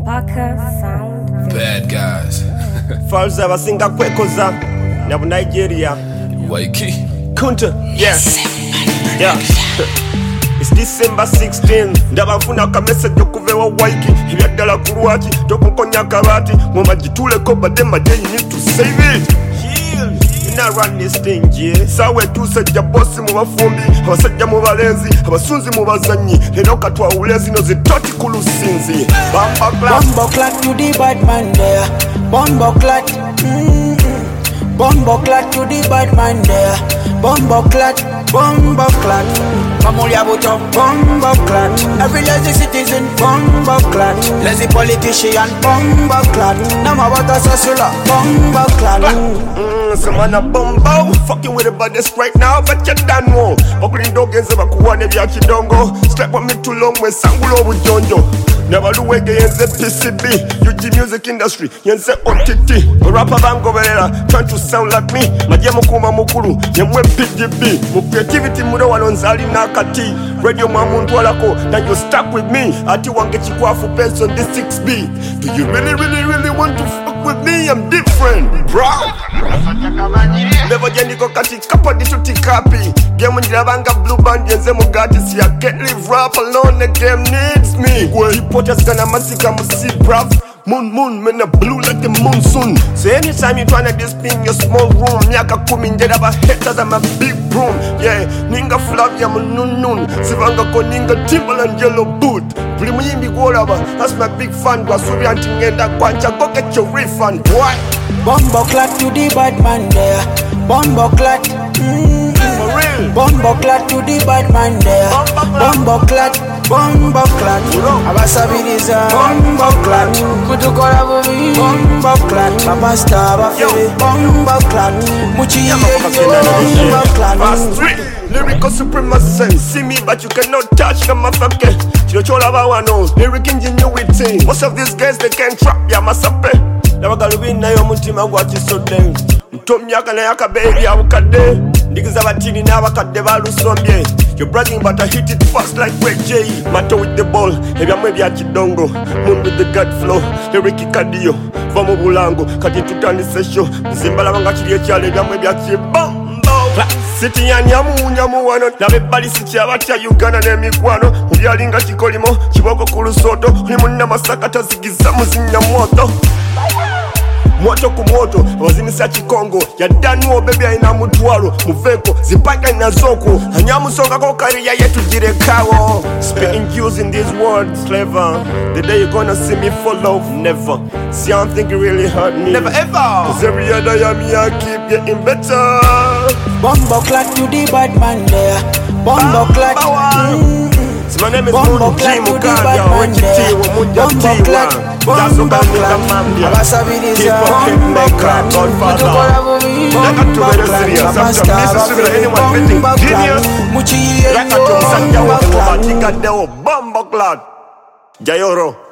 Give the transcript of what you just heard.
Baka Sound. Bad guys. Falza basinga kwekoza na Nigeria. Waiki. Kunta. Yes. Yeah. It's December 16. Ndabafuna ka message okuvewa Waiki. Ebyaddala kulwaki tokunkonya kabati mu magituleko badde madde you need to save it. Not run this thing, yeah. Sawe tusajja bossi mu bafumbi, abasajja mu balenzi, abasunzi mu bazanyi. Lero katwa ulezi no zitoti ku lusinzi. Bombo clat to the bad man there. Bombo clat. Bombo clat to the bad man there. Bombo clat. Bombo clat. Mamulia buto. Bombo clat. Every lazy citizen. Bombo clat. Lazy politician. Bombo clat. Nama wata sasula. Bombo clat. Some man a bumbo, fucking with the baddest right now, but you done more. Opening dog and Zeba Kuane Yakidongo. Strap on me too long when Sangulo with Jonjo. Never do again the PCB, UG music industry, Yense OTT. Rapper Bango Verera, trying to sound like me. Majemo Kuma Mukuru, Yemwe PGB. Mu creativity Mudo Alonzali Nakati. Radio Mamuntu Walako, now you stuck with me. Ati wange chikwafu pens on this 6B. Do you really want to fuck with me? I'm different, bro. Never niko katika podi tutikapi. Game njirabanga blue band yenze mugati. See I can't live rap alone, the game needs me. Reporters gonna massacre me see bruv. Moon, man, a blue like the monsoon. So anytime you tryna discipline your small room, Nyaka kuminjeda ba haters, I'm a big broom. Yeah, ninga flavia mununun. Sivanga ko ninga Timberland yellow boot. Primuyimbi goraba, that's my big fan. Gwasuri antingenda kwancha, go get your refund. Why? Bombo clat to the bad man there. Bombo clat. For real. Bombo clat to the bad man there. Bombo clat. Bombo clat. Abasabiriza. Bombo clat. Kutukora bubi. Bombo clat. Papa star bafere. Bombo clat. Muchiye. Bombo clat. Fast 3. Lyrical supremacy. See me but you cannot touch the motherfucker. Chirochola bawano. Lyric ingenuity. Most of these guys they can't trap ya masape. Nabagalubina yo mutima gwatisodde. Mtomyaka na yaka baby abukadde. Ndigiza batini n'abakadde balusombye. You're bragging but I hit it fast like Ray J. Matter with the ball, ebyamwe ebya kidongo. Moon with the gut flow, lyric kadiyo. Va mu bulango, kati tutandise show. Mzimbala banga kiri ekyalo ebyamwe ebya kibombo. Siti ya nyamu wano. Nabebali siti abatya Uganda n'emikwano. Mubyalinga kikolimo, kiboko ku lusoto. Oli munna masaka tazigiza muzinya moto. Moto ku moto, abazimisa kikongo. Yaddanuo baby ayina mutwalo. Muveko, zipaka inazoko. Anyamusonga ko kariya yetu jirekawo. Spitting using these words, clever. The day you're gonna see me for love, never. See, I don't think it really hurt me. Never ever. Cause every other yummy I keep getting better. Bombo clat to the bad man there. Bombo clat. My name is Moon G. Mukanya, Wechitiwa, Mujatiwa. Jaso Bandika Mambia. Keep up, keep maker, Godfather. Like a serious. After Mississippi, anyone fitting genius. Like a Tom Sanjawa, Batika Deo, Bombo Clot. Jayoro.